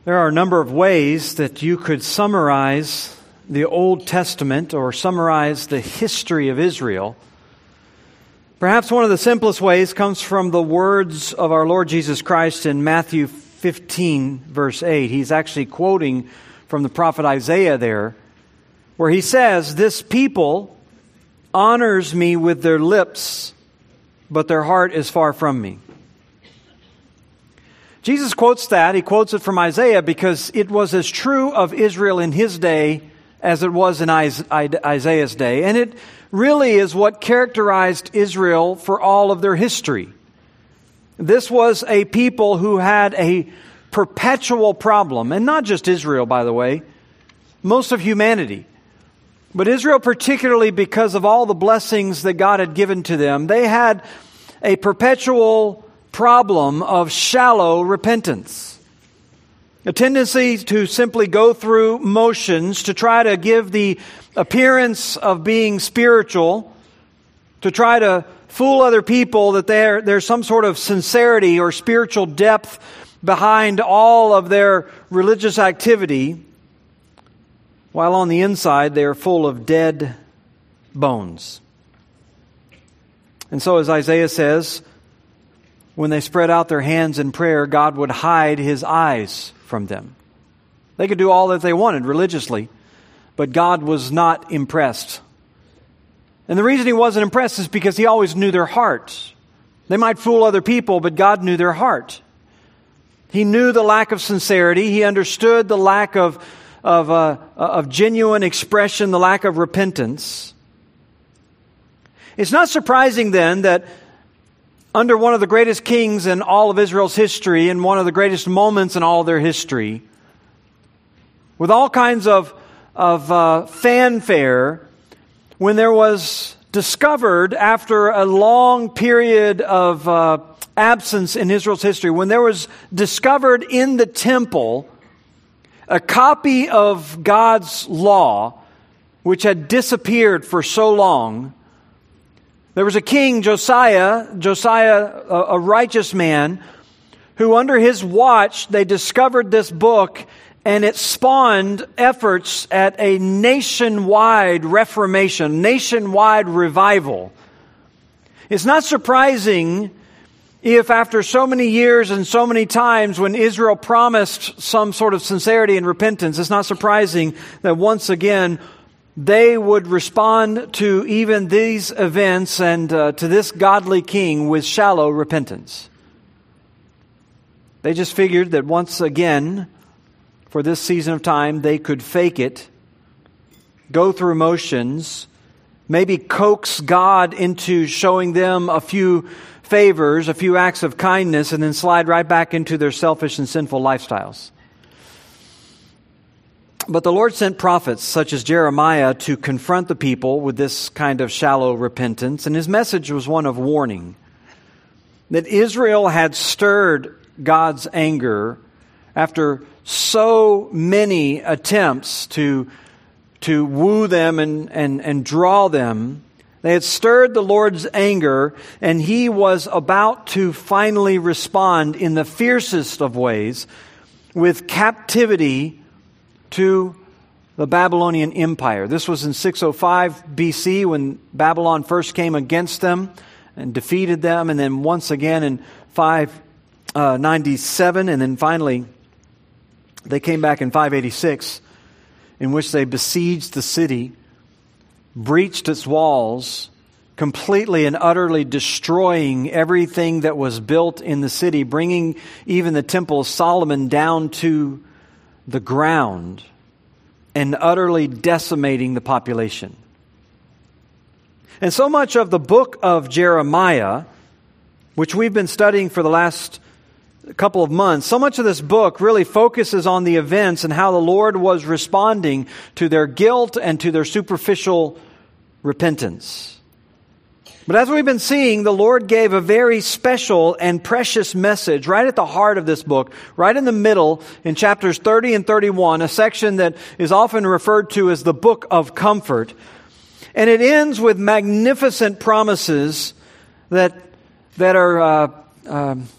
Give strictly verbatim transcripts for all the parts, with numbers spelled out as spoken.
There are a number of ways that you could summarize the Old Testament or summarize the history of Israel. Perhaps one of the simplest ways comes from the words of our Lord Jesus Christ in Matthew fifteen, verse eight. He's actually quoting from the prophet Isaiah there, where he says, "This people honors me with their lips, but their heart is far from me." Jesus quotes that. He quotes it from Isaiah because it was as true of Israel in his day as it was in Isaiah's day. And it really is what characterized Israel for all of their history. This was a people who had a perpetual problem, and not just Israel, by the way, most of humanity. But Israel particularly, because of all the blessings that God had given to them, they had a perpetual problem of shallow repentance. A tendency to simply go through motions to try to give the appearance of being spiritual, to try to fool other people that there, there's some sort of sincerity or spiritual depth behind all of their religious activity, while on the inside they are full of dead bones. And so, as Isaiah says, when they spread out their hands in prayer, God would hide His eyes from them. They could do all that they wanted religiously, but God was not impressed. And the reason He wasn't impressed is because He always knew their heart. They might fool other people, but God knew their heart. He knew the lack of sincerity. He understood the lack of, of, uh, of genuine expression, the lack of repentance. It's not surprising then that under one of the greatest kings in all of Israel's history, and one of the greatest moments in all of their history, with all kinds of, of uh, fanfare, when there was discovered after a long period of uh, absence in Israel's history, when there was discovered in the temple a copy of God's law, which had disappeared for so long. There was a king, Josiah, Josiah, a, a righteous man, who under his watch they discovered this book, and it spawned efforts at a nationwide reformation, nationwide revival. It's not surprising if after so many years and so many times when Israel promised some sort of sincerity and repentance, it's not surprising that once again they would respond to even these events and uh, to this godly king with shallow repentance. They just figured that once again, for this season of time, they could fake it, go through motions, maybe coax God into showing them a few favors, a few acts of kindness, and then slide right back into their selfish and sinful lifestyles. But the Lord sent prophets such as Jeremiah to confront the people with this kind of shallow repentance. And his message was one of warning. That Israel had stirred God's anger after so many attempts to, to woo them and, and, and draw them. They had stirred the Lord's anger, and He was about to finally respond in the fiercest of ways with captivity to the Babylonian Empire. This was in six oh five B C when Babylon first came against them and defeated them, and then once again in five ninety-seven, and then finally they came back in five eighty-six, in which they besieged the city, breached its walls, completely and utterly destroying everything that was built in the city, bringing even the Temple of Solomon down to the ground and utterly decimating the population. And so much of the book of Jeremiah, which we've been studying for the last couple of months, so much of this book really focuses on the events and how the Lord was responding to their guilt and to their superficial repentance. But as we've been seeing, the Lord gave a very special and precious message right at the heart of this book, right in the middle in chapters thirty and thirty-one, a section that is often referred to as the Book of Comfort. And it ends with magnificent promises that, that are uh, uh,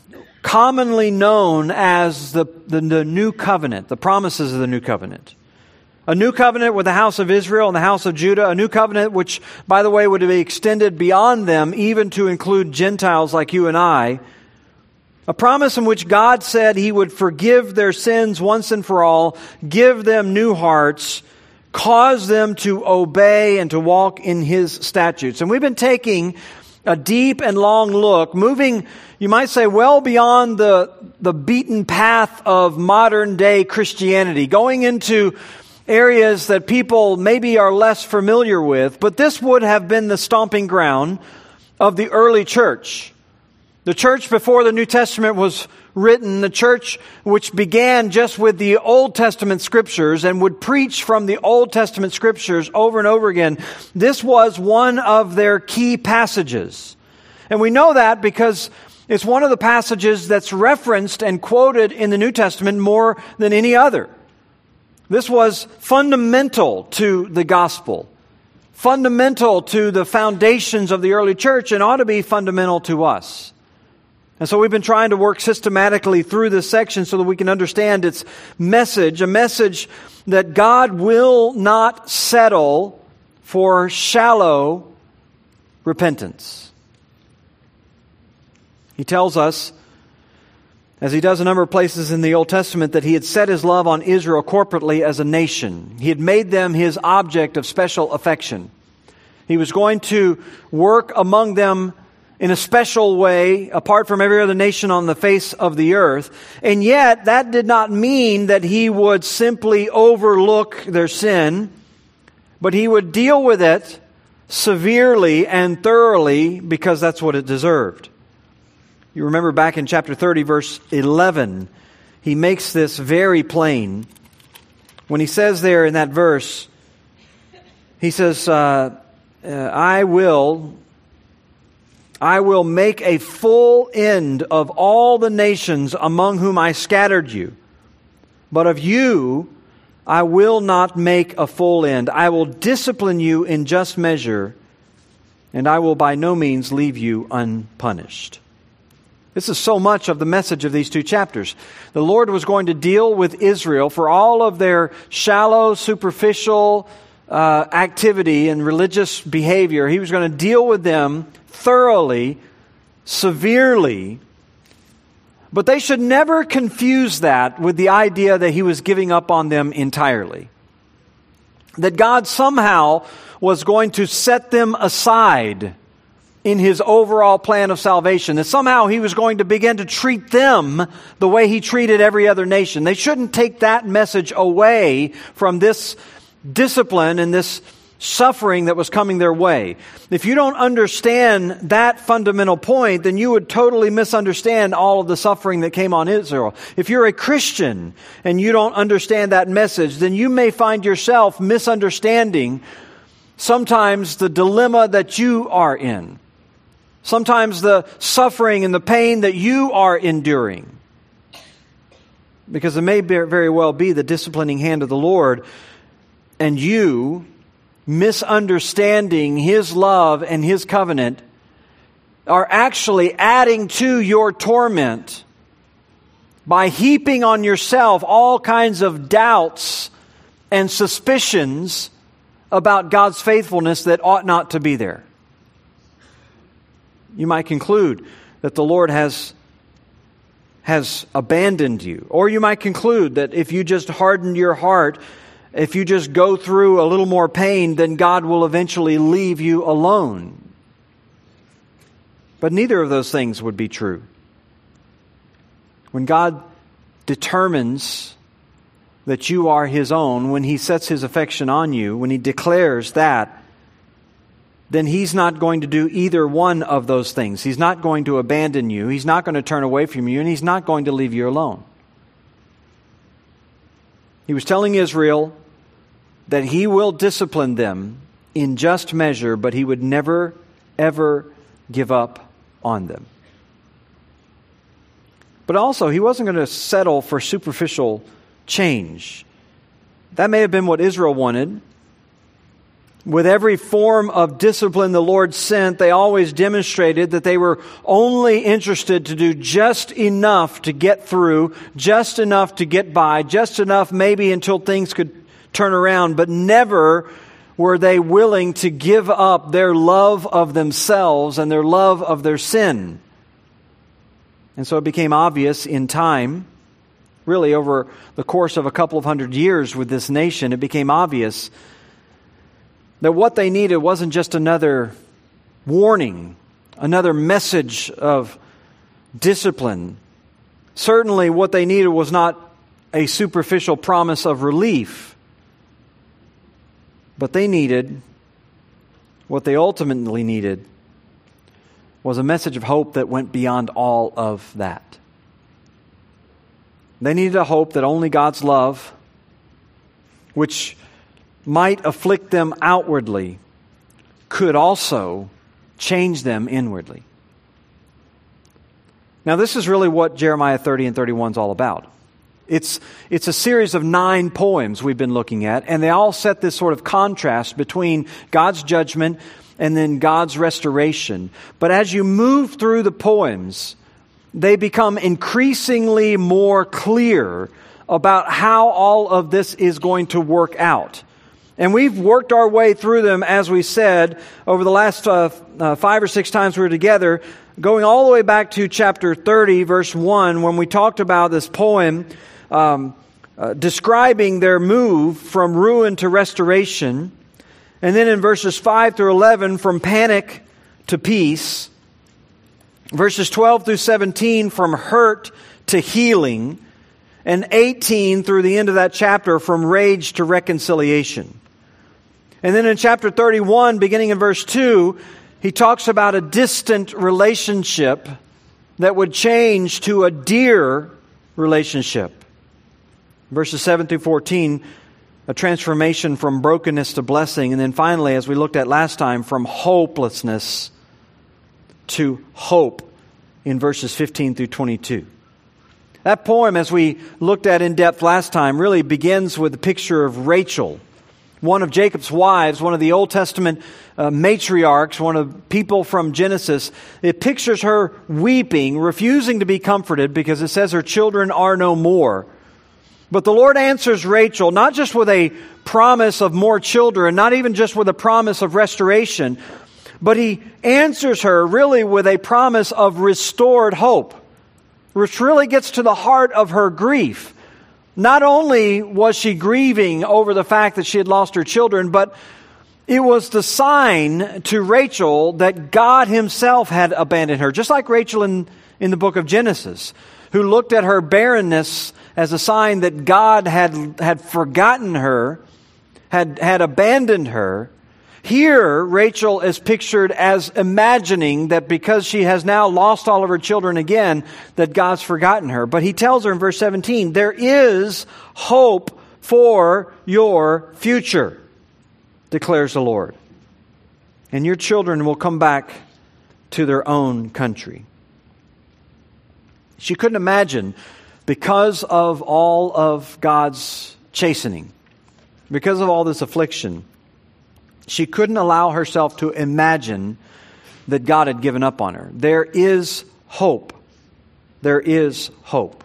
commonly known as the, the, the New Covenant, the promises of the New Covenant. A new covenant with the house of Israel and the house of Judah, a new covenant which, by the way, would be extended beyond them, even to include Gentiles like you and I. A promise in which God said He would forgive their sins once and for all, give them new hearts, cause them to obey and to walk in His statutes. And we've been taking a deep and long look, moving, you might say, well beyond the, the beaten path of modern day Christianity, going into areas that people maybe are less familiar with, but this would have been the stomping ground of the early church. The church before the New Testament was written, the church which began just with the Old Testament scriptures and would preach from the Old Testament scriptures over and over again. This was one of their key passages. And we know that because it's one of the passages that's referenced and quoted in the New Testament more than any other. This was fundamental to the gospel, fundamental to the foundations of the early church, and ought to be fundamental to us. And so we've been trying to work systematically through this section so that we can understand its message, a message that God will not settle for shallow repentance. He tells us, as He does a number of places in the Old Testament, that He had set His love on Israel corporately as a nation. He had made them His object of special affection. He was going to work among them in a special way, apart from every other nation on the face of the earth. And yet, that did not mean that He would simply overlook their sin, but He would deal with it severely and thoroughly because that's what it deserved. You remember back in chapter thirty, verse eleven, He makes this very plain. When He says there in that verse, He says, uh, uh, I will... I will make a full end of all the nations among whom I scattered you. But of you I will not make a full end. I will discipline you in just measure, and I will by no means leave you unpunished. This is so much of the message of these two chapters. The Lord was going to deal with Israel for all of their shallow, superficial uh, activity and religious behavior. He was going to deal with them thoroughly, severely, but they should never confuse that with the idea that He was giving up on them entirely. That God somehow was going to set them aside in His overall plan of salvation. That somehow He was going to begin to treat them the way He treated every other nation. They shouldn't take that message away from this discipline and this suffering that was coming their way. If you don't understand that fundamental point, then you would totally misunderstand all of the suffering that came on Israel. If you're a Christian and you don't understand that message, then you may find yourself misunderstanding sometimes the dilemma that you are in. Sometimes the suffering and the pain that you are enduring. Because it may very well be the disciplining hand of the Lord, and you misunderstanding His love and His covenant are actually adding to your torment by heaping on yourself all kinds of doubts and suspicions about God's faithfulness that ought not to be there. You might conclude that the Lord has has abandoned you. Or you might conclude that if you just harden your heart, if you just go through a little more pain, then God will eventually leave you alone. But neither of those things would be true. When God determines that you are His own, when He sets His affection on you, when He declares that, then He's not going to do either one of those things. He's not going to abandon you. He's not going to turn away from you, and He's not going to leave you alone. He was telling Israel that He will discipline them in just measure, but He would never, ever give up on them. But also, He wasn't going to settle for superficial change. That may have been what Israel wanted. With every form of discipline the Lord sent, they always demonstrated that they were only interested to do just enough to get through, just enough to get by, just enough maybe until things could turn around, but never were they willing to give up their love of themselves and their love of their sin. And so it became obvious in time, really over the course of a couple of hundred years with this nation, it became obvious that what they needed wasn't just another warning, another message of discipline. Certainly what they needed was not a superficial promise of relief, but they needed, what they ultimately needed, was a message of hope that went beyond all of that. They needed a hope that only God's love, which might afflict them outwardly, could also change them inwardly. Now, this is really what Jeremiah thirty and thirty-one is all about. It's, it's a series of nine poems we've been looking at, and they all set this sort of contrast between God's judgment and then God's restoration. But as you move through the poems, they become increasingly more clear about how all of this is going to work out. And we've worked our way through them, as we said, over the last uh, uh, five or six times we were together, going all the way back to chapter thirty, verse one, when we talked about this poem um, uh, describing their move from ruin to restoration. And then in verses five through eleven, from panic to peace. Verses twelve through seventeen, from hurt to healing. And eighteen through the end of that chapter, from rage to reconciliation. And then in chapter thirty-one, beginning in verse two, he talks about a distant relationship that would change to a dear relationship. Verses seven through fourteen, a transformation from brokenness to blessing. And then finally, as we looked at last time, from hopelessness to hope in verses fifteen through twenty-two. That poem, as we looked at in depth last time, really begins with the picture of Rachel, one of Jacob's wives, one of the Old Testament uh, matriarchs, one of people from Genesis. It pictures her weeping, refusing to be comforted because it says her children are no more. But the Lord answers Rachel, not just with a promise of more children, not even just with a promise of restoration, but He answers her really with a promise of restored hope, which really gets to the heart of her grief. Not only was she grieving over the fact that she had lost her children, but it was the sign to Rachel that God Himself had abandoned her. Just like Rachel in, in the book of Genesis, who looked at her barrenness as a sign that God had, had forgotten her, had, had abandoned her. Here, Rachel is pictured as imagining that because she has now lost all of her children again, that God's forgotten her. But He tells her in verse seventeen, there is hope for your future, declares the Lord. And your children will come back to their own country. She couldn't imagine, because of all of God's chastening, because of all this affliction, she couldn't allow herself to imagine that God had given up on her. There is hope. There is hope.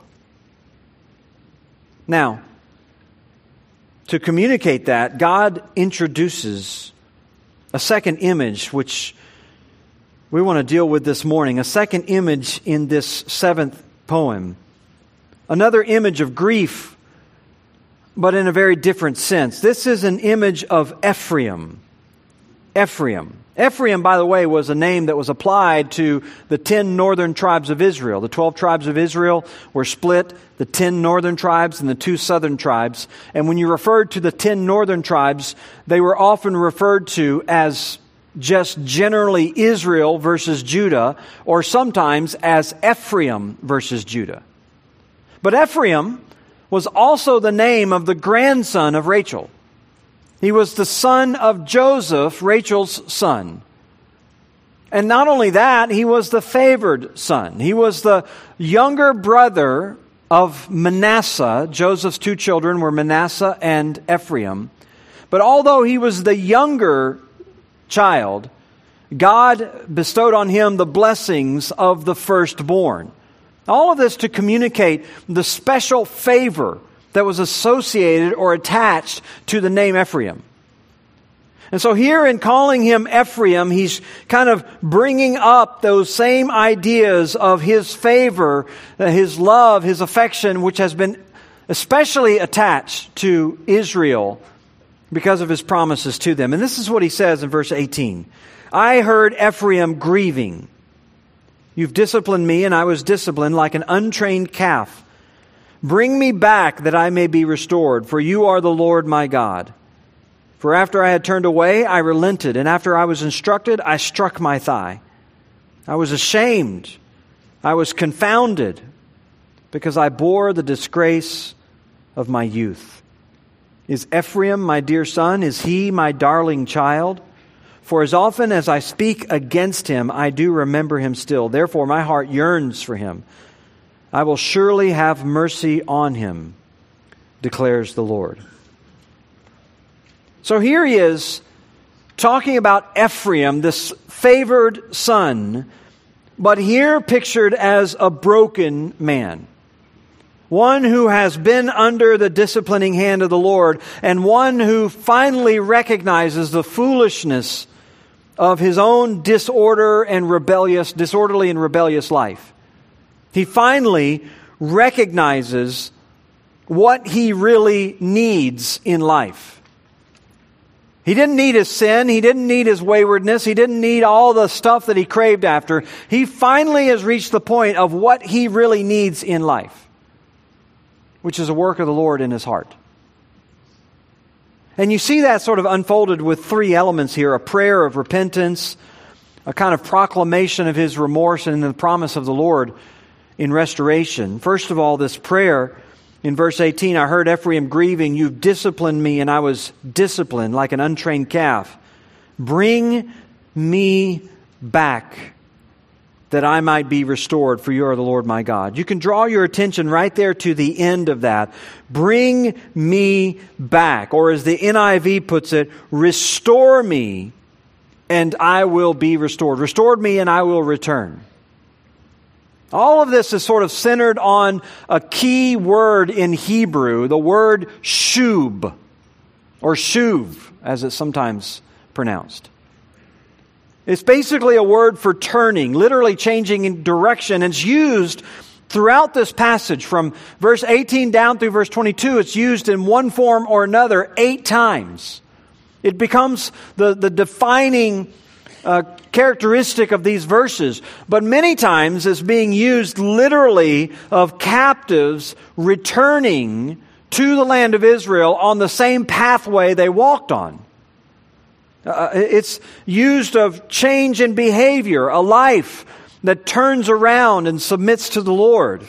Now, to communicate that, God introduces a second image, which we want to deal with this morning. A second image in this seventh poem. Another image of grief, but in a very different sense. This is an image of Ephraim. Ephraim. Ephraim, by the way, was a name that was applied to the ten northern tribes of Israel. The twelve tribes of Israel were split, the ten northern tribes and the two southern tribes. And when you referred to the ten northern tribes, they were often referred to as just generally Israel versus Judah, or sometimes as Ephraim versus Judah. But Ephraim was also the name of the grandson of Rachel. He was the son of Joseph, Rachel's son. And not only that, he was the favored son. He was the younger brother of Manasseh. Joseph's two children were Manasseh and Ephraim. But although he was the younger child, God bestowed on him the blessings of the firstborn. All of this to communicate the special favor that was associated or attached to the name Ephraim. And so here in calling him Ephraim, he's kind of bringing up those same ideas of his favor, his love, his affection, which has been especially attached to Israel because of his promises to them. And this is what he says in verse eighteen. I heard Ephraim grieving. You've disciplined me, and I was disciplined like an untrained calf. Bring me back that I may be restored, for you are the Lord my God. For after I had turned away, I relented, and after I was instructed, I struck my thigh. I was ashamed. I was confounded, because I bore the disgrace of my youth. Is Ephraim my dear son? Is he my darling child? For as often as I speak against him, I do remember him still. Therefore my heart yearns for him. I will surely have mercy on him, declares the Lord. So here he is talking about Ephraim, this favored son, but here pictured as a broken man. One who has been under the disciplining hand of the Lord, and one who finally recognizes the foolishness of his own disorder and rebellious, disorderly and rebellious life. He finally recognizes what he really needs in life. He didn't need his sin. He didn't need his waywardness. He didn't need all the stuff that he craved after. He finally has reached the point of what he really needs in life, which is a work of the Lord in his heart. And you see that sort of unfolded with three elements here: a prayer of repentance, a kind of proclamation of his remorse, and the promise of the Lord in restoration. First of all, this prayer in verse eighteen, I heard Ephraim grieving, you've disciplined me, and I was disciplined like an untrained calf. Bring me back that I might be restored, for you are the Lord my God. You can draw your attention right there to the end of that. Bring me back. Or as the N I V puts it, restore me and I will be restored. Restored me and I will return. All of this is sort of centered on a key word in Hebrew, the word shub, or shuv, as it's sometimes pronounced. It's basically a word for turning, literally changing in direction. It's used throughout this passage from verse eighteen down through verse twenty-two. It's used in one form or another eight times. It becomes the, the defining uh, characteristic of these verses. But many times it's being used literally of captives returning to the land of Israel on the same pathway they walked on. Uh, it's used of change in behavior, a life that turns around and submits to the Lord.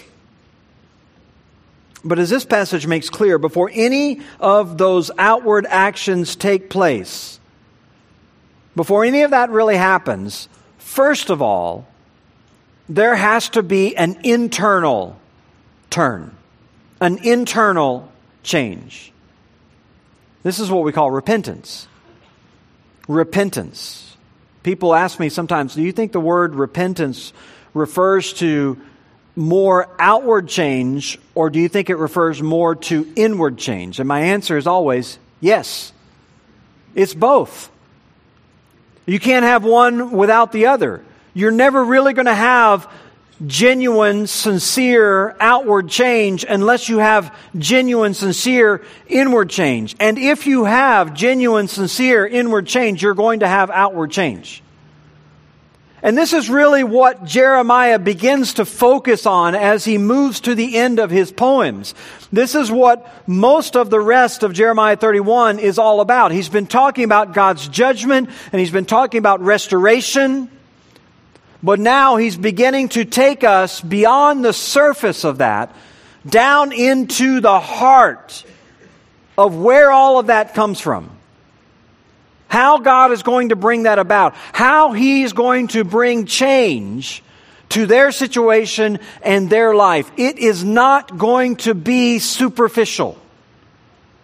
But as this passage makes clear, before any of those outward actions take place, before any of that really happens, first of all, there has to be an internal turn, an internal change. This is what we call repentance. Repentance. People ask me sometimes, do you think the word repentance refers to more outward change, or do you think it refers more to inward change? And my answer is always, yes. It's both. You can't have one without the other. You're never really going to have genuine, sincere outward change unless you have genuine, sincere inward change. And if you have genuine, sincere inward change, you're going to have outward change. And this is really what Jeremiah begins to focus on as he moves to the end of his poems. This is what most of the rest of Jeremiah thirty-one is all about. He's been talking about God's judgment, and he's been talking about restoration. But now he's beginning to take us beyond the surface of that, down into the heart of where all of that comes from. How God is going to bring that about. How He's going to bring change to their situation and their life. It is not going to be superficial.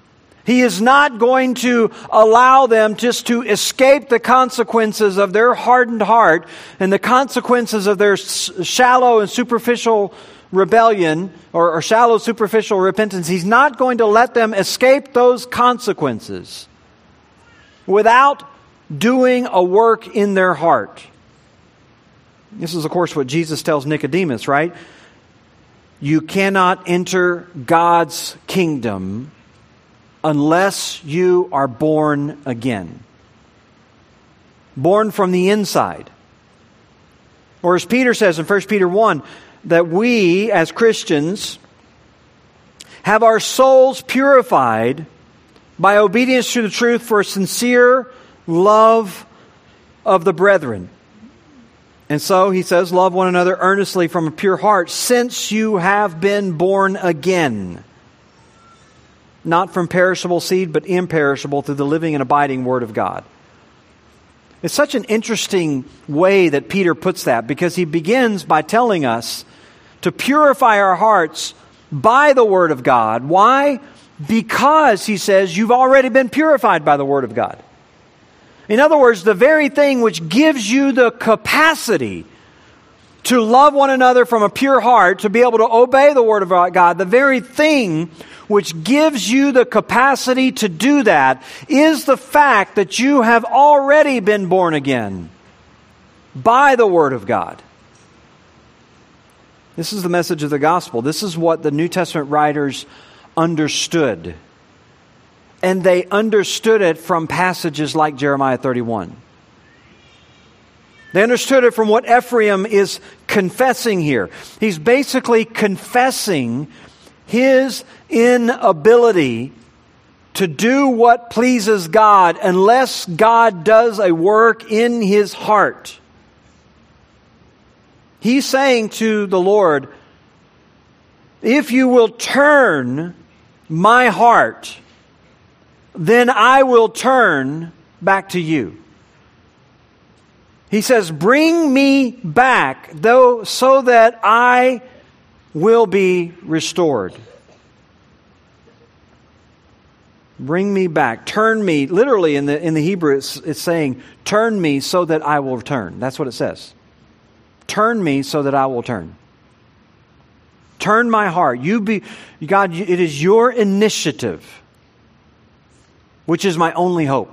He is not going to allow them just to escape the consequences of their hardened heart and the consequences of their shallow and superficial rebellion or, or shallow superficial repentance. He's not going to let them escape those consequences without doing a work in their heart. This is, of course, what Jesus tells Nicodemus, right? You cannot enter God's kingdom unless you are born again. Born from the inside. Or as Peter says in First Peter one, that we as Christians have our souls purified by obedience to the truth for sincere love of the brethren. And so, he says, love one another earnestly from a pure heart, since you have been born again. Not from perishable seed, but imperishable through the living and abiding Word of God. It's such an interesting way that Peter puts that, because he begins by telling us to purify our hearts by the Word of God. Why? Because, he says, you've already been purified by the Word of God. In other words, the very thing which gives you the capacity to love one another from a pure heart, to be able to obey the Word of God, the very thing which gives you the capacity to do that is the fact that you have already been born again by the Word of God. This is the message of the gospel. This is what the New Testament writers understood. And they understood it from passages like Jeremiah thirty-one. They understood it from what Ephraim is confessing here. He's basically confessing his inability to do what pleases God unless God does a work in his heart. He's saying to the Lord, if you will turn my heart, then I will turn back to you. He says, bring me back, though, so that I will be restored. Bring me back. Turn me. Literally in the in the Hebrew it's, it's saying, turn me so that I will turn. That's what it says. Turn me so that I will turn. Turn my heart. You be God, it is your initiative, which is my only hope.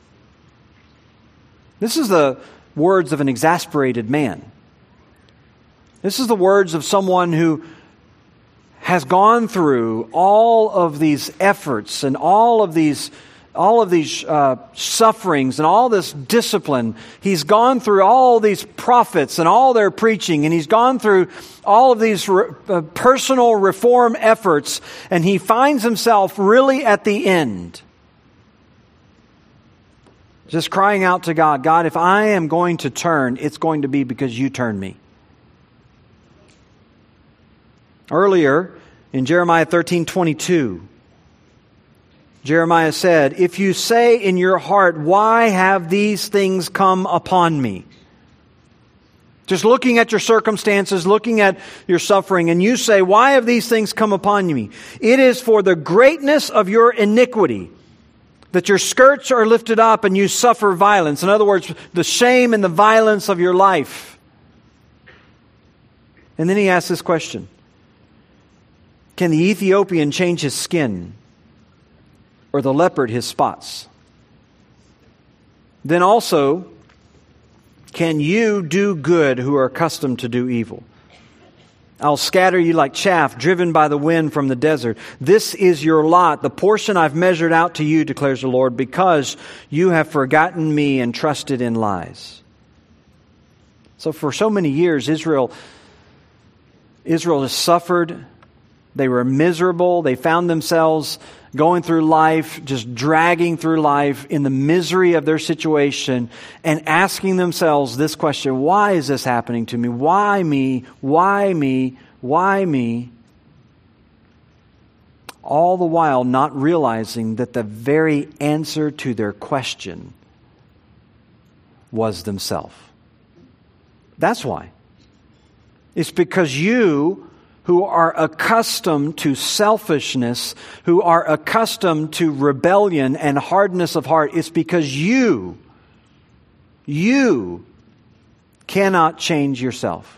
This is the words of an exasperated man. This is the words of someone who has gone through all of these efforts and all of these all of these uh, sufferings and all this discipline. He's gone through all these prophets and all their preaching, and he's gone through all of these re- uh, personal reform efforts, and he finds himself really at the end, just crying out to God, God, if I am going to turn, it's going to be because you turn me. Earlier, in Jeremiah thirteen twenty-two, Jeremiah said, if you say in your heart, why have these things come upon me? Just looking at your circumstances, looking at your suffering, and you say, why have these things come upon me? It is for the greatness of your iniquity that your skirts are lifted up and you suffer violence. In other words, the shame and the violence of your life. And then he asks this question. Can the Ethiopian change his skin, or the leopard his spots? Then also, can you do good who are accustomed to do evil? I'll scatter you like chaff driven by the wind from the desert. This is your lot, the portion I've measured out to you, declares the Lord, because you have forgotten me and trusted in lies. So for so many years, Israel, Israel has suffered. They were miserable. They found themselves going through life, just dragging through life in the misery of their situation and asking themselves this question, why is this happening to me? Why me? Why me? Why me? All the while not realizing that the very answer to their question was themselves. That's why. It's because you, who are accustomed to selfishness, who are accustomed to rebellion and hardness of heart. It's because you, you cannot change yourself.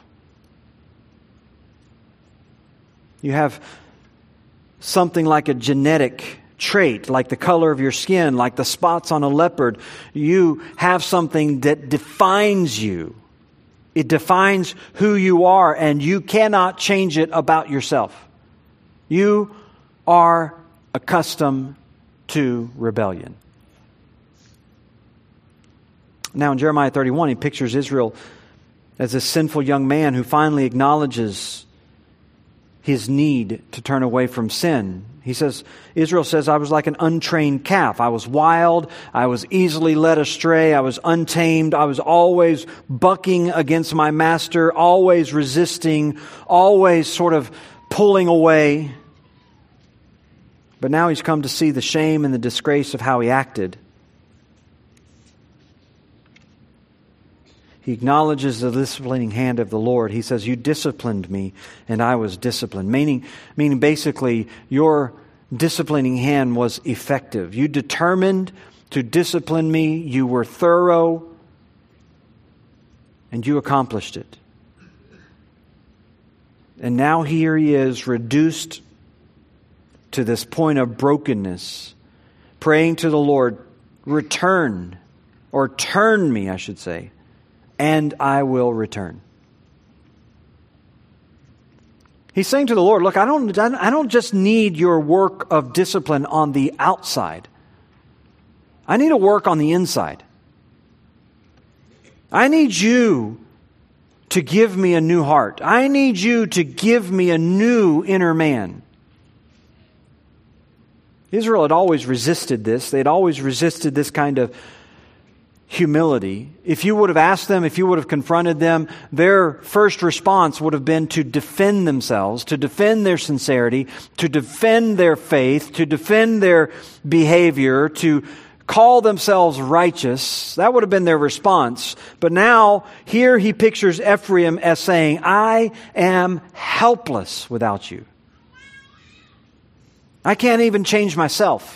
You have something like a genetic trait, like the color of your skin, like the spots on a leopard. You have something that defines you. It defines who you are, and you cannot change it about yourself. You are accustomed to rebellion. Now in Jeremiah thirty-one, he pictures Israel as a sinful young man who finally acknowledges his need to turn away from sin. He says, Israel says, I was like an untrained calf. I was wild. I was easily led astray. I was untamed. I was always bucking against my master, always resisting, always sort of pulling away. But now he's come to see the shame and the disgrace of how he acted. He acknowledges the disciplining hand of the Lord. He says, you disciplined me and I was disciplined. Meaning, meaning basically, your disciplining hand was effective. You determined to discipline me. You were thorough and you accomplished it. And now here he is, reduced to this point of brokenness, praying to the Lord, return, or turn me, I should say, and I will return. He's saying to the Lord, look, I don't, I don't just need your work of discipline on the outside. I need a work on the inside. I need you to give me a new heart. I need you to give me a new inner man. Israel had always resisted this. They had always resisted this kind of humility. If you would have asked them, if you would have confronted them, their first response would have been to defend themselves, to defend their sincerity, to defend their faith, to defend their behavior, to call themselves righteous. That would have been their response. But now, here he pictures Ephraim as saying, I am helpless without you. I can't even change myself.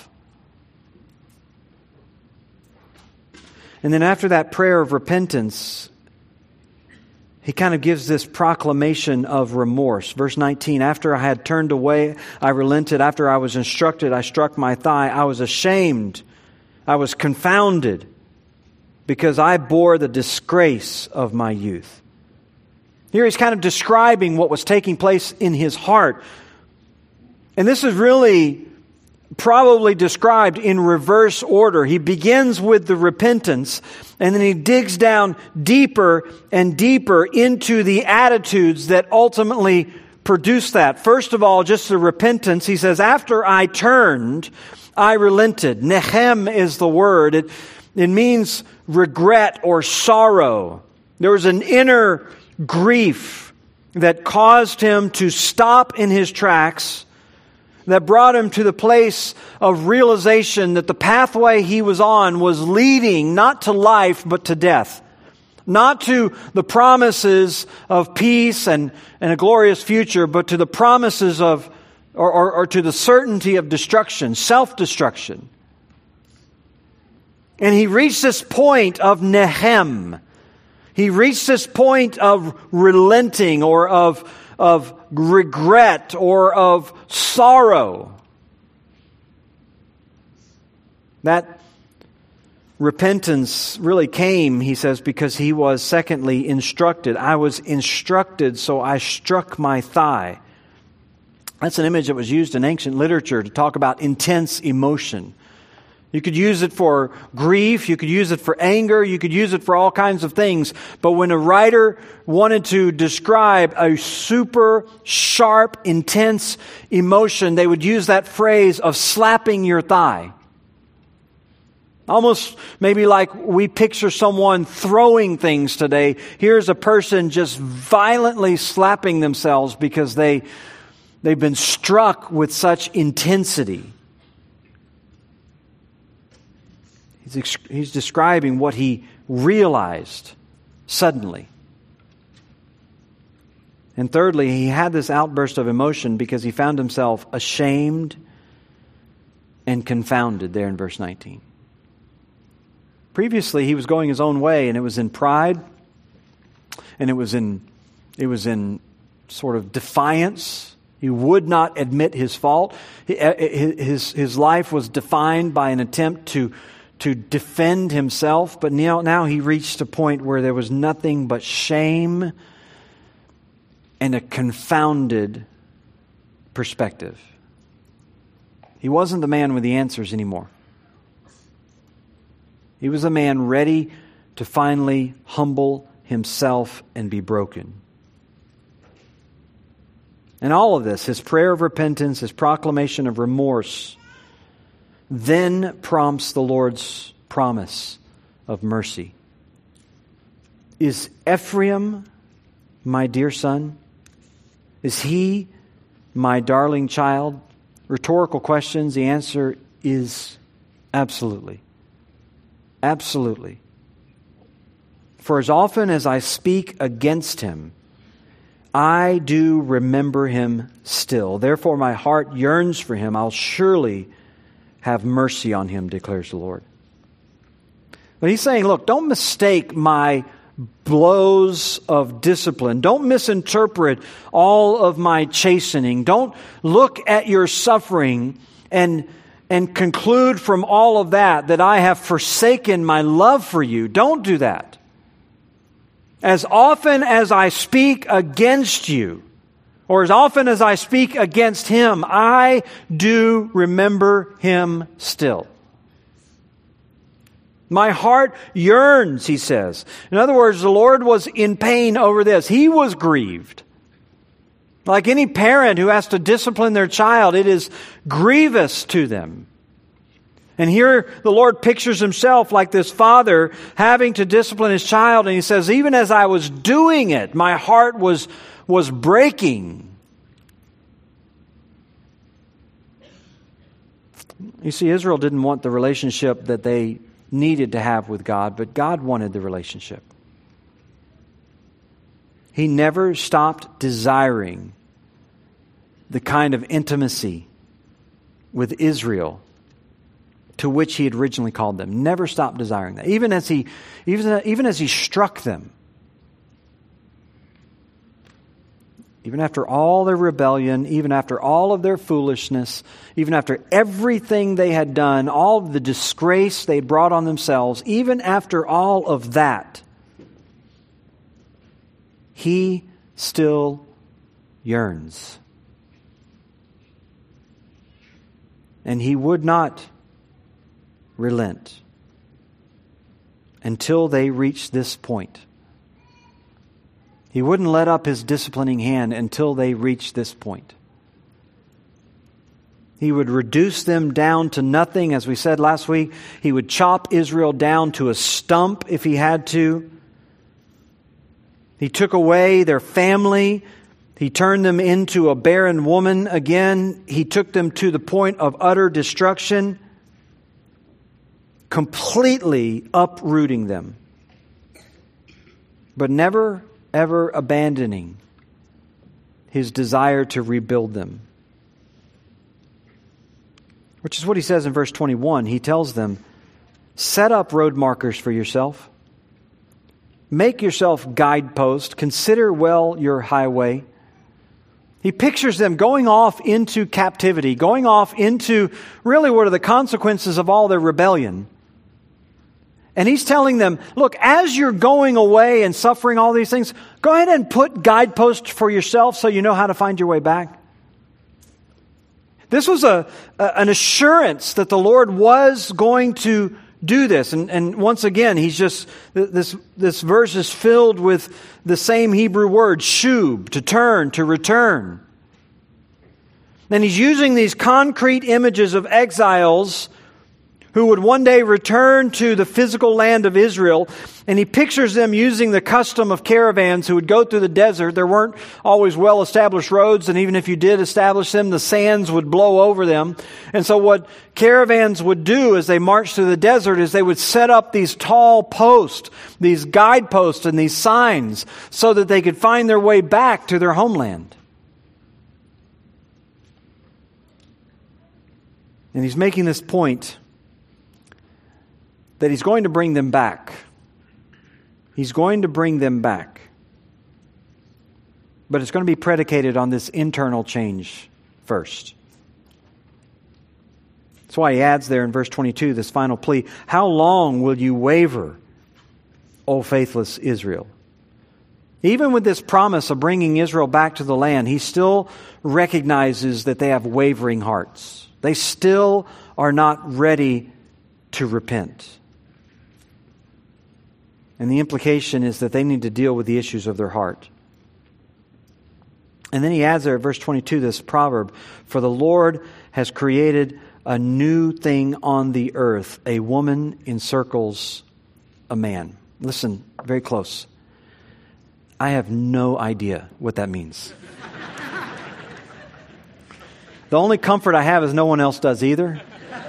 And then after that prayer of repentance, he kind of gives this proclamation of remorse. Verse nineteen, after I had turned away, I relented. After I was instructed, I struck my thigh. I was ashamed. I was confounded because I bore the disgrace of my youth. Here he's kind of describing what was taking place in his heart. And this is really probably described in reverse order. He begins with the repentance, and then he digs down deeper and deeper into the attitudes that ultimately produce that. First of all, just the repentance. He says, after I turned, I relented. Nechem is the word. It, it means regret or sorrow. There was an inner grief that caused him to stop in his tracks, that brought him to the place of realization that the pathway he was on was leading not to life but to death. Not to the promises of peace and, and a glorious future, but to the promises of, or, or, or to the certainty of destruction, self-destruction. And he reached this point of Nehem. He reached this point of relenting or of of regret or of sorrow. That repentance really came, he says, because he was, secondly, instructed. I was instructed, so I struck my thigh. That's an image that was used in ancient literature to talk about intense emotion. You could use it for grief, you could use it for anger, you could use it for all kinds of things. But when a writer wanted to describe a super sharp, intense emotion, they would use that phrase of slapping your thigh. Almost maybe like we picture someone throwing things today. Here's a person just violently slapping themselves because they, they've been struck with such intensity. He's, he's describing what he realized suddenly. And thirdly, he had this outburst of emotion because he found himself ashamed and confounded there in verse nineteen. Previously, he was going his own way, and it was in pride, and it was in it was in sort of defiance. He would not admit his fault. His his life was defined by an attempt to to defend himself, but now now he reached a point where there was nothing but shame and a confounded perspective. He wasn't the man with the answers anymore. He was a man ready to finally humble himself and be broken. And all of this, his prayer of repentance, his proclamation of remorse, then prompts the Lord's promise of mercy. Is Ephraim my dear son? Is he my darling child? Rhetorical questions. The answer is absolutely. Absolutely. For as often as I speak against him, I do remember him still. Therefore my heart yearns for him. I'll surely have mercy on him, declares the Lord. But he's saying, look, don't mistake my blows of discipline. Don't misinterpret all of my chastening. Don't look at your suffering and, and conclude from all of that that I have forsaken my love for you. Don't do that. As often as I speak against you, or as often as I speak against him, I do remember him still. My heart yearns, he says. In other words, the Lord was in pain over this. He was grieved. Like any parent who has to discipline their child, it is grievous to them. And here the Lord pictures himself like this father having to discipline his child. And he says, even as I was doing it, my heart was, was breaking. You see, Israel didn't want the relationship that they needed to have with God, but God wanted the relationship. He never stopped desiring the kind of intimacy with Israel to which he had originally called them. Never stopped desiring that. Even as he, even, even as he struck them. Even after all their rebellion, even after all of their foolishness, even after everything they had done, all of the disgrace they had brought on themselves, even after all of that, he still yearns. And he would not relent until they reached this point. He wouldn't let up his disciplining hand until they reached this point. He would reduce them down to nothing, as we said last week. He would chop Israel down to a stump if he had to. He took away their family. He turned them into a barren woman again. He took them to the point of utter destruction, completely uprooting them, but never ever abandoning his desire to rebuild them. Which is what he says in verse twenty-one. He tells them, set up road markers for yourself. Make yourself guideposts. Consider well your highway. He pictures them going off into captivity, going off into really what are the consequences of all their rebellion. And he's telling them, look, as you're going away and suffering all these things, go ahead and put guideposts for yourself so you know how to find your way back. This was a, a an assurance that the Lord was going to do this. And, and once again, he's just, this, this verse is filled with the same Hebrew word, shub, to turn, to return. And he's using these concrete images of exiles who would one day return to the physical land of Israel. And he pictures them using the custom of caravans who would go through the desert. There weren't always well-established roads, and even if you did establish them, the sands would blow over them. And so what caravans would do as they marched through the desert is they would set up these tall posts, these guideposts and these signs, so that they could find their way back to their homeland. And he's making this point that he's going to bring them back. He's going to bring them back. But it's going to be predicated on this internal change first. That's why he adds there in verse twenty-two, this final plea, "How long will you waver, O faithless Israel?" Even with this promise of bringing Israel back to the land, he still recognizes that they have wavering hearts. They still are not ready to repent. And the implication is that they need to deal with the issues of their heart. And then he adds there at verse twenty-two this proverb, "For the Lord has created a new thing on the earth. A woman encircles a man." Listen very close. I have no idea what that means. The only comfort I have is no one else does either.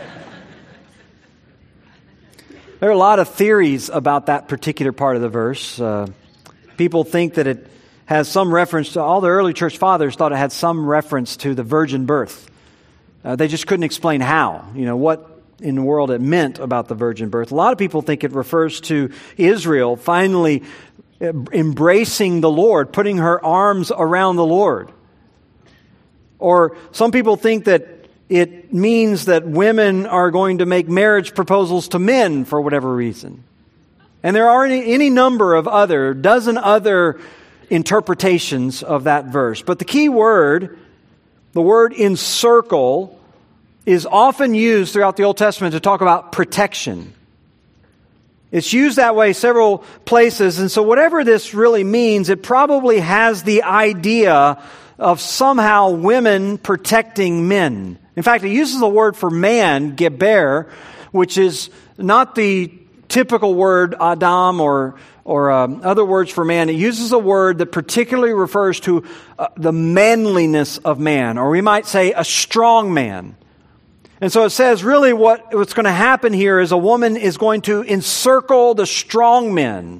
There are a lot of theories about that particular part of the verse. Uh, people think that it has some reference to, all the early church fathers thought it had some reference to the virgin birth. Uh, they just couldn't explain how, you know, what in the world it meant about the virgin birth. A lot of people think it refers to Israel finally embracing the Lord, putting her arms around the Lord. Or some people think that it means that women are going to make marriage proposals to men for whatever reason. And there are any, any number of other, dozen other interpretations of that verse. But the key word, the word encircle, is often used throughout the Old Testament to talk about protection. It's used that way several places. And so whatever this really means, it probably has the idea of somehow women protecting men. In fact, it uses the word for man, geber, which is not the typical word Adam or or um, other words for man. It uses a word that particularly refers to uh, the manliness of man, or we might say a strong man. And so it says really what, what's going to happen here is a woman is going to encircle the strong men.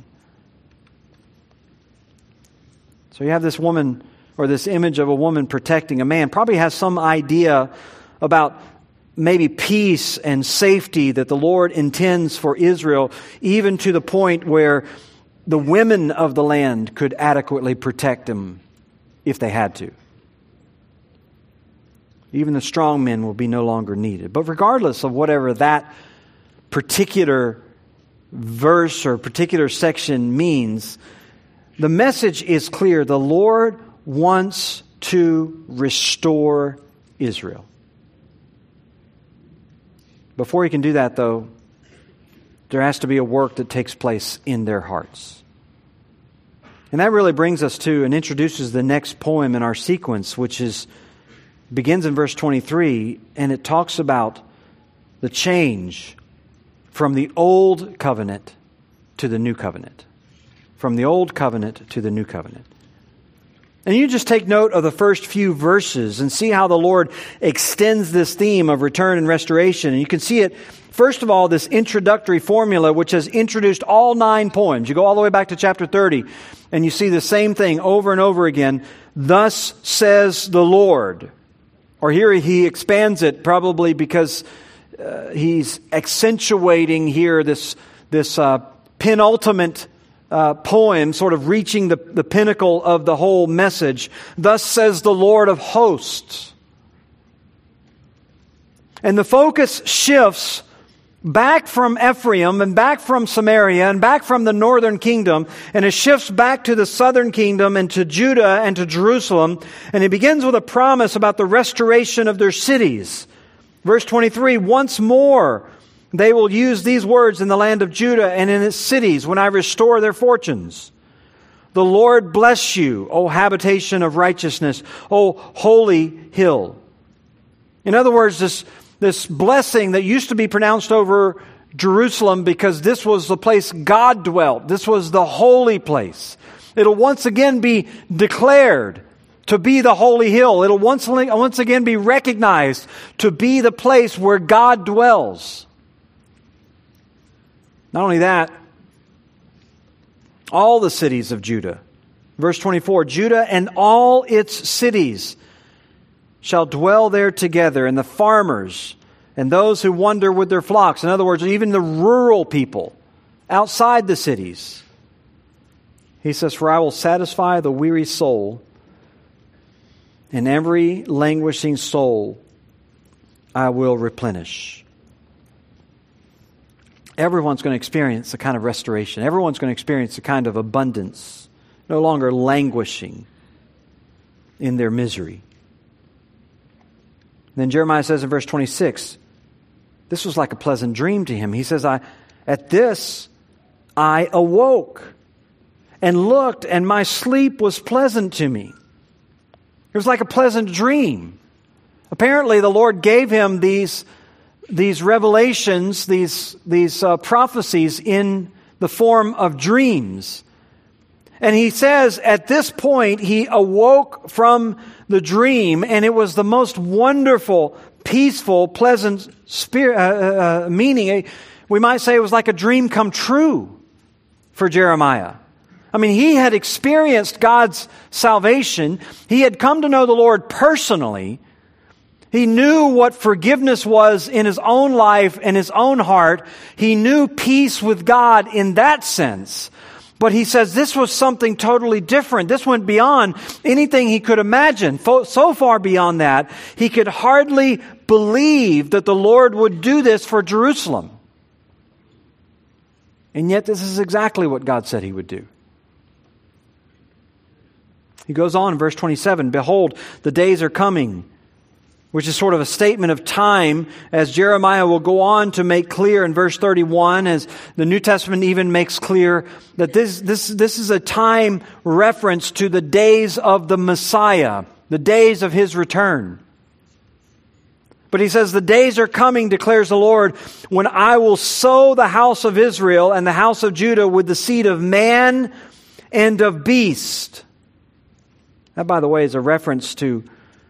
So you have this woman, or this image of a woman protecting a man, probably has some idea about maybe peace and safety that the Lord intends for Israel, even to the point where the women of the land could adequately protect them if they had to. Even the strong men will be no longer needed. But regardless of whatever that particular verse or particular section means, the message is clear. The Lord wants to restore Israel. Before he can do that, though, there has to be a work that takes place in their hearts. And that really brings us to and introduces the next poem in our sequence, which is begins in verse twenty-three, and it talks about the change from the old covenant to the new covenant. From the old covenant to the new covenant. And you just take note of the first few verses and see how the Lord extends this theme of return and restoration. And you can see it, first of all, this introductory formula which has introduced all nine poems. You go all the way back to chapter thirty and you see the same thing over and over again. Thus says the Lord. Or here he expands it probably because uh, he's accentuating here this, this uh, penultimate Uh, poem, sort of reaching the, the pinnacle of the whole message. Thus says the Lord of hosts. And the focus shifts back from Ephraim and back from Samaria and back from the northern kingdom, and it shifts back to the southern kingdom and to Judah and to Jerusalem, and it begins with a promise about the restoration of their cities. Verse twenty-three, once more they will use these words in the land of Judah and in its cities when I restore their fortunes. The Lord bless you, O habitation of righteousness, O holy hill. In other words, this, this blessing that used to be pronounced over Jerusalem because this was the place God dwelt. This was the holy place. It'll once again be declared to be the holy hill. It'll once, once again be recognized to be the place where God dwells. Not only that, all the cities of Judah. Verse twenty-four, Judah and all its cities shall dwell there together, and the farmers and those who wander with their flocks. In other words, even the rural people outside the cities. He says, for I will satisfy the weary soul, and every languishing soul I will replenish. Everyone's going to experience a kind of restoration. Everyone's going to experience a kind of abundance, no longer languishing in their misery. Then Jeremiah says in verse twenty-six, this was like a pleasant dream to him. He says, "I at this I awoke and looked, and my sleep was pleasant to me." It was like a pleasant dream. Apparently the Lord gave him these These revelations, these, these uh, prophecies in the form of dreams. And he says at this point he awoke from the dream, and it was the most wonderful, peaceful, pleasant spirit, uh, uh, meaning. We might say it was like a dream come true for Jeremiah. I mean, he had experienced God's salvation. He had come to know the Lord personally. He knew what forgiveness was in his own life and his own heart. He knew peace with God in that sense. But he says this was something totally different. This went beyond anything he could imagine. So far beyond that, he could hardly believe that the Lord would do this for Jerusalem. And yet this is exactly what God said he would do. He goes on in verse twenty-seven, behold, the days are coming, which is sort of a statement of time, as Jeremiah will go on to make clear in verse thirty-one, as the New Testament even makes clear that this, this, this is a time reference to the days of the Messiah, the days of His return. But he says, the days are coming, declares the Lord, when I will sow the house of Israel and the house of Judah with the seed of man and of beast. That, by the way, is a reference to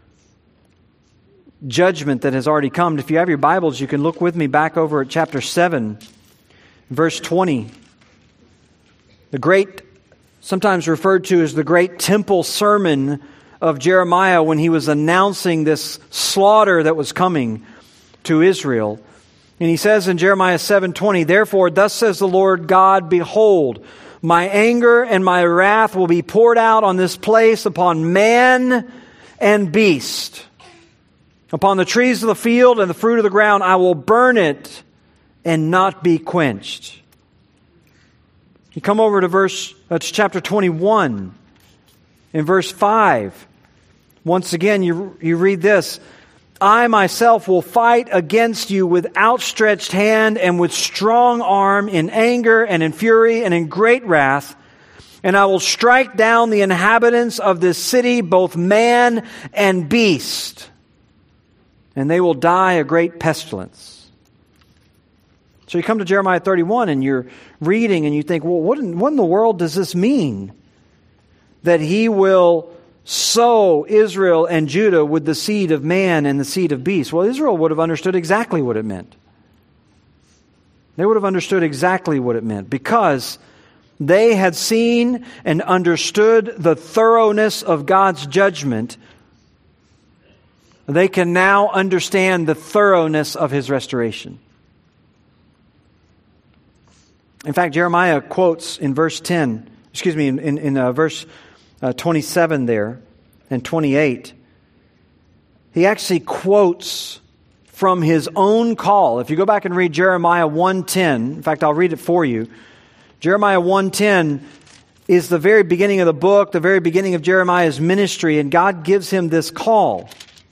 judgment that has already come. If you have your Bibles, you can look with me back over at chapter seven, verse twenty. The great, sometimes referred to as the great temple sermon of Jeremiah when he was announcing this slaughter that was coming to Israel. And he says in Jeremiah seven twenty, therefore, thus says the Lord God, behold, my anger and my wrath will be poured out on this place upon man and beast. Upon the trees of the field and the fruit of the ground, I will burn it and not be quenched. You come over to verse, uh, to chapter twenty-one, in verse five. Once again, you, you read this. I myself will fight against you with outstretched hand and with strong arm, in anger and in fury and in great wrath. And I will strike down the inhabitants of this city, both man and beast. And they will die a great pestilence. So you come to Jeremiah thirty-one and you're reading and you think, well, what in, what in the world does this mean? That He will sow Israel and Judah with the seed of man and the seed of beast. Well, Israel would have understood exactly what it meant. They would have understood exactly what it meant because they had seen and understood the thoroughness of God's judgment. They can now understand the thoroughness of His restoration. In fact, Jeremiah quotes in verse ten, excuse me, in, in, in uh, verse uh, twenty-seven there and twenty-eight, he actually quotes from his own call. If you go back and read Jeremiah one ten, in fact, I'll read it for you. Jeremiah one ten is the very beginning of the book, the very beginning of Jeremiah's ministry, and God gives him this call.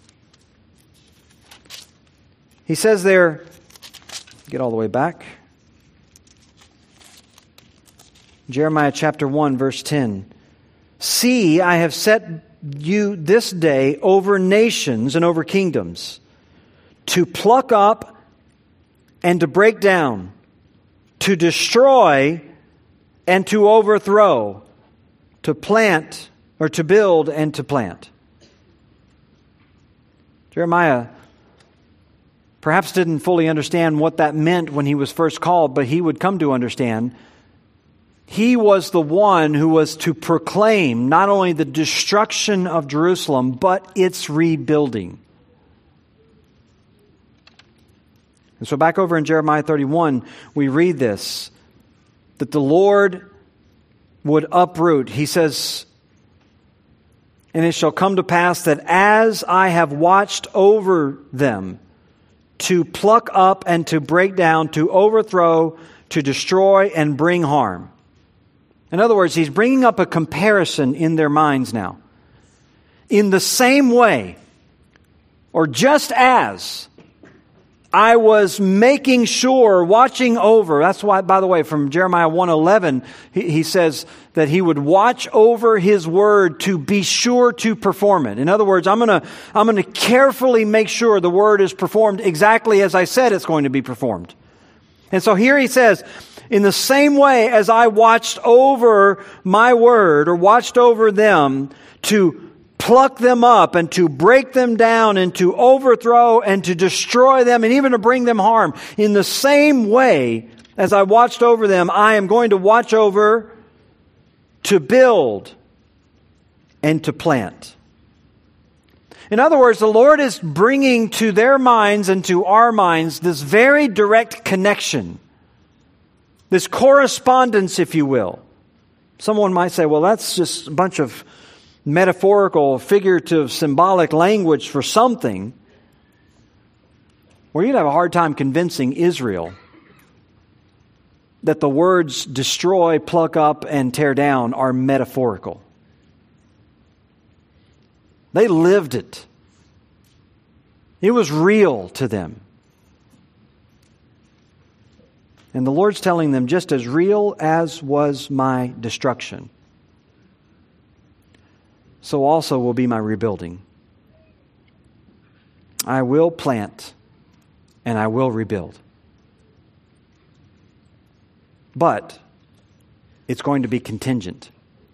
He says there, get all the way back. Jeremiah chapter one, verse ten. See, I have set you this day over nations and over kingdoms, to pluck up and to break down, to destroy and to overthrow, to plant or to build and to plant. Jeremiah perhaps didn't fully understand what that meant when he was first called, but he would come to understand. He was the one who was to proclaim not only the destruction of Jerusalem, but its rebuilding. And so back over in Jeremiah thirty-one, we read this, that the Lord would uproot. He says, and it shall come to pass that as I have watched over them, to pluck up and to break down, to overthrow, to destroy and bring harm. In other words, he's bringing up a comparison in their minds now. In the same way, or just as I was making sure, watching over. That's why, by the way, from Jeremiah one eleven, he, he says that he would watch over his word to be sure to perform it. In other words, I'm going to I'm going to carefully make sure the word is performed exactly as I said it's going to be performed. And so here he says, in the same way as I watched over my word, or watched over them to pluck them up and to break them down and to overthrow and to destroy them and even to bring them harm. In the same way as I watched over them, I am going to watch over to build and to plant. In other words, the Lord is bringing to their minds and to our minds this very direct connection, this correspondence, if you will. Someone might say, well, that's just a bunch of metaphorical, figurative, symbolic language for something. Well, you'd have a hard time convincing Israel that the words destroy, pluck up, and tear down are metaphorical. They lived it. It was real to them. And the Lord's telling them, just as real as was my destruction, so also will be my rebuilding. I will plant and I will rebuild. But it's going to be contingent.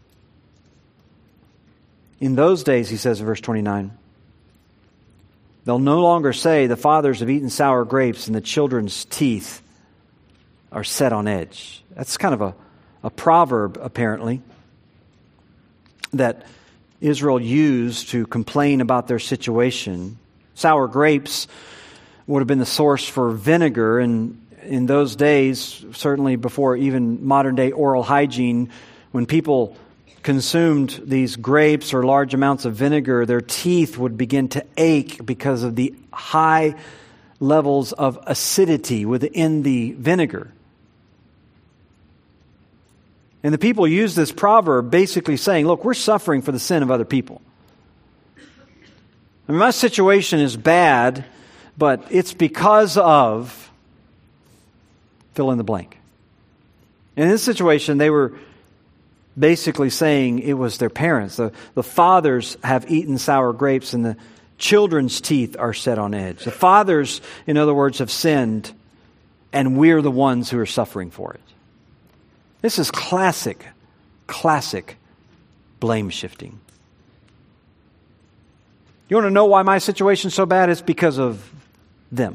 In those days, he says in verse twenty-nine, they'll no longer say the fathers have eaten sour grapes and the children's teeth are set on edge. That's kind of a, a proverb, apparently, that Israel used to complain about their situation. Sour grapes would have been the source for vinegar, and in those days, certainly before even modern day oral hygiene, when people consumed these grapes or large amounts of vinegar, their teeth would begin to ache because of the high levels of acidity within the vinegar. And the people use this proverb basically saying, look, we're suffering for the sin of other people. I mean, my situation is bad, but it's because of fill in the blank. In this situation, they were basically saying it was their parents. The, the fathers have eaten sour grapes and the children's teeth are set on edge. The fathers, in other words, have sinned, and we're the ones who are suffering for it. This is classic, classic blame shifting. You want to know why my situation's so bad? It's because of them.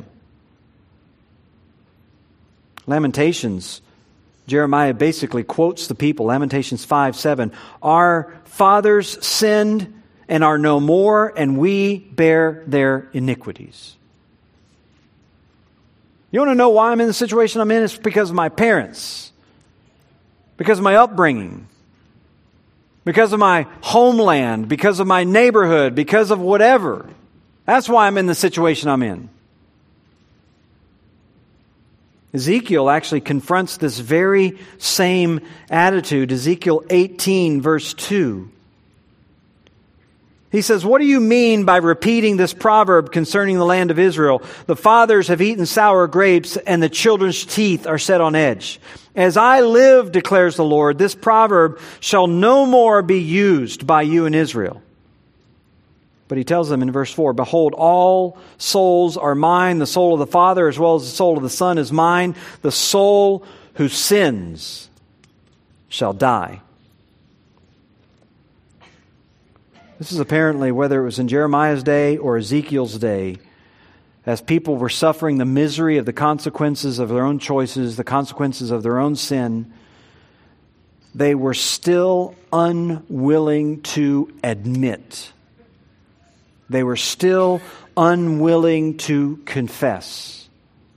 Lamentations, Jeremiah basically quotes the people. Lamentations five seven. Our fathers sinned and are no more, and we bear their iniquities. You want to know why I'm in the situation I'm in? It's because of my parents. Because of my upbringing, because of my homeland, because of my neighborhood, because of whatever. That's why I'm in the situation I'm in. Ezekiel actually confronts this very same attitude. Ezekiel eighteen, verse two. He says, what do you mean by repeating this proverb concerning the land of Israel? The fathers have eaten sour grapes and the children's teeth are set on edge. As I live, declares the Lord, this proverb shall no more be used by you in Israel. But he tells them in verse four, behold, all souls are mine. The soul of the Father as well as the soul of the Son is mine. The soul who sins shall die. This is apparently, whether it was in Jeremiah's day or Ezekiel's day, as people were suffering the misery of the consequences of their own choices, the consequences of their own sin, they were still unwilling to admit. They were still unwilling to confess.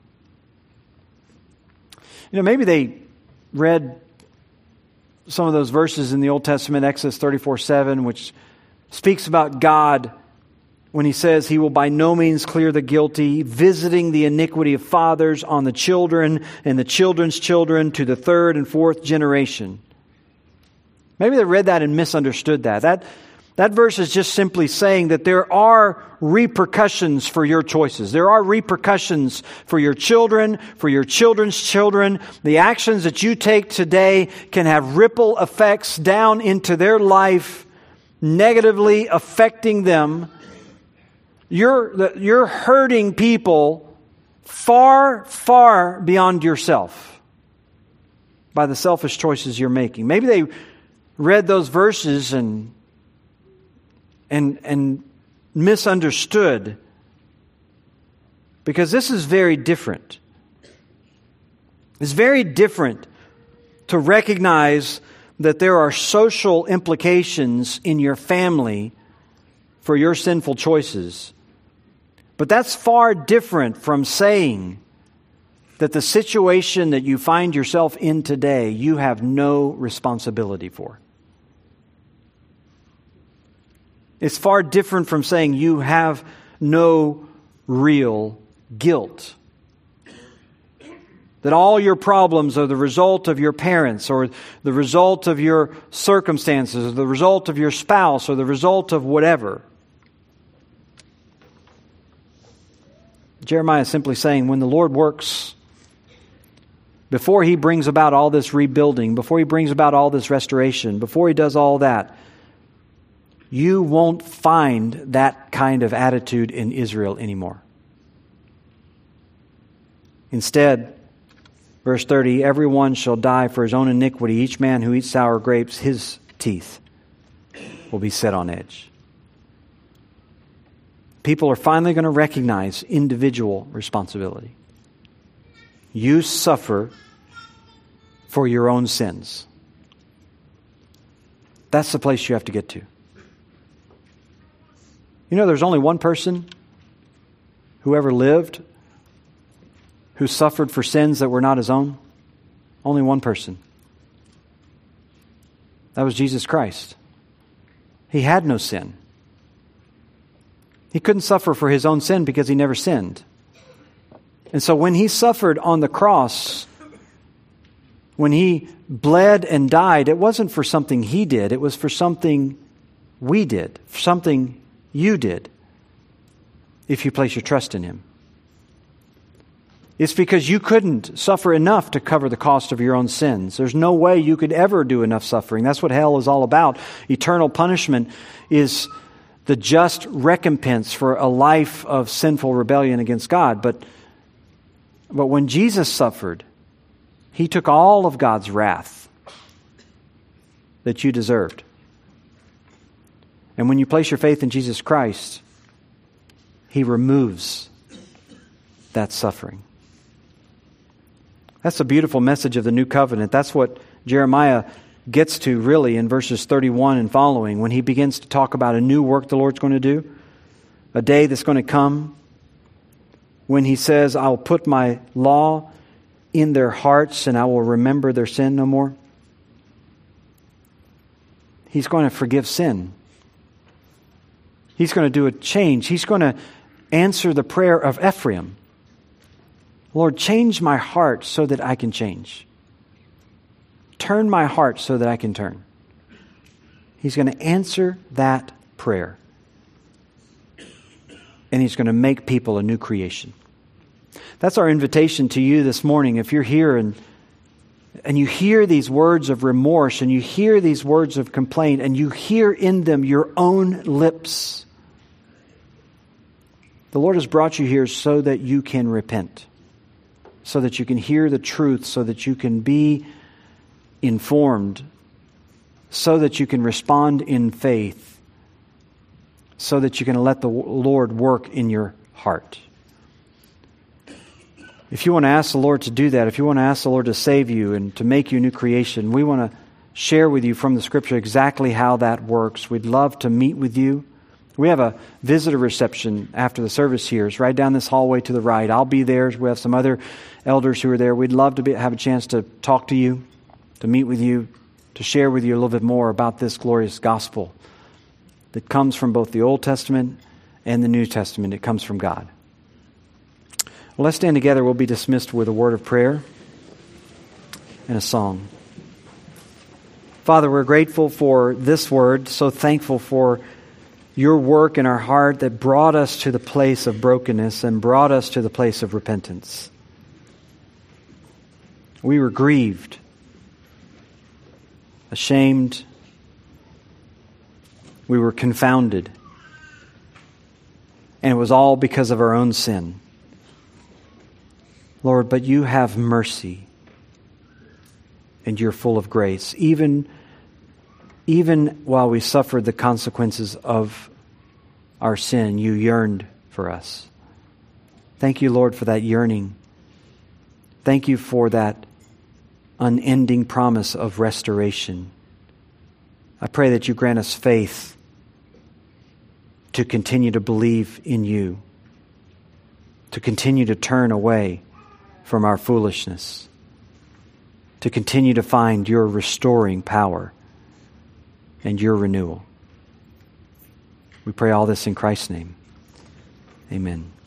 You know, maybe they read some of those verses in the Old Testament, Exodus thirty-four seven, which speaks about God when He says He will by no means clear the guilty, visiting the iniquity of fathers on the children and the children's children to the third and fourth generation. Maybe they read that and misunderstood that. That That verse is just simply saying that there are repercussions for your choices. There are repercussions for your children, for your children's children. The actions that you take today can have ripple effects down into their life, negatively affecting them. You're, you're hurting people far, far beyond yourself by the selfish choices you're making. Maybe they read those verses and And, and misunderstood, because this is very different. It's very different to recognize that there are social implications in your family for your sinful choices. But that's far different from saying that the situation that you find yourself in today, you have no responsibility for. It's far different from saying you have no real guilt. That all your problems are the result of your parents, or the result of your circumstances, or the result of your spouse, or the result of whatever. Jeremiah is simply saying when the Lord works, before He brings about all this rebuilding, before He brings about all this restoration, before He does all that, you won't find that kind of attitude in Israel anymore. Instead, verse thirty, everyone shall die for his own iniquity. Each man who eats sour grapes, his teeth will be set on edge. People are finally going to recognize individual responsibility. You suffer for your own sins. That's the place you have to get to. You know, there's only one person who ever lived who suffered for sins that were not his own. Only one person. That was Jesus Christ. He had no sin. He couldn't suffer for His own sin because He never sinned. And so when He suffered on the cross, when He bled and died, it wasn't for something He did. It was for something we did, for something you did, if you place your trust in Him. It's because you couldn't suffer enough to cover the cost of your own sins. There's no way you could ever do enough suffering. That's what hell is all about. Eternal punishment is the just recompense for a life of sinful rebellion against God. But, but when Jesus suffered, He took all of God's wrath that you deserved. And when you place your faith in Jesus Christ, He removes that suffering. That's a beautiful message of the new covenant. That's what Jeremiah gets to really in verses thirty-one and following, when he begins to talk about a new work the Lord's going to do, a day that's going to come when He says, I'll put my law in their hearts and I will remember their sin no more. He's going to forgive sin. He's going to do a change. He's going to answer the prayer of Ephraim. Lord, change my heart so that I can change. Turn my heart so that I can turn. He's going to answer that prayer. And He's going to make people a new creation. That's our invitation to you this morning. If you're here and and you hear these words of remorse and you hear these words of complaint and you hear in them your own lips, The Lord has brought you here so that you can repent, so that you can hear the truth, so that you can be informed, so that you can respond in faith, so that you can let the Lord work in your heart. If you want to ask the Lord to do that, if you want to ask the Lord to save you and to make you a new creation, we want to share with you from the Scripture exactly how that works. We'd love to meet with you. We have a visitor reception after the service here. It's right down this hallway to the right. I'll be there. We have some other elders who are there. We'd love to be, have a chance to talk to you, to meet with you, to share with you a little bit more about this glorious gospel that comes from both the Old Testament and the New Testament. It comes from God. Well, let's stand together. We'll be dismissed with a word of prayer and a song. Father, we're grateful for this word, so thankful for your work in our heart that brought us to the place of brokenness and brought us to the place of repentance. We were grieved, ashamed. We were confounded. And it was all because of our own sin. Lord, but you have mercy and you're full of grace. Even Even while we suffered the consequences of our sin, you yearned for us. Thank you, Lord, for that yearning. Thank you for that unending promise of restoration. I pray that you grant us faith to continue to believe in you, to continue to turn away from our foolishness, to continue to find your restoring power and your renewal. We pray all this in Christ's name. Amen.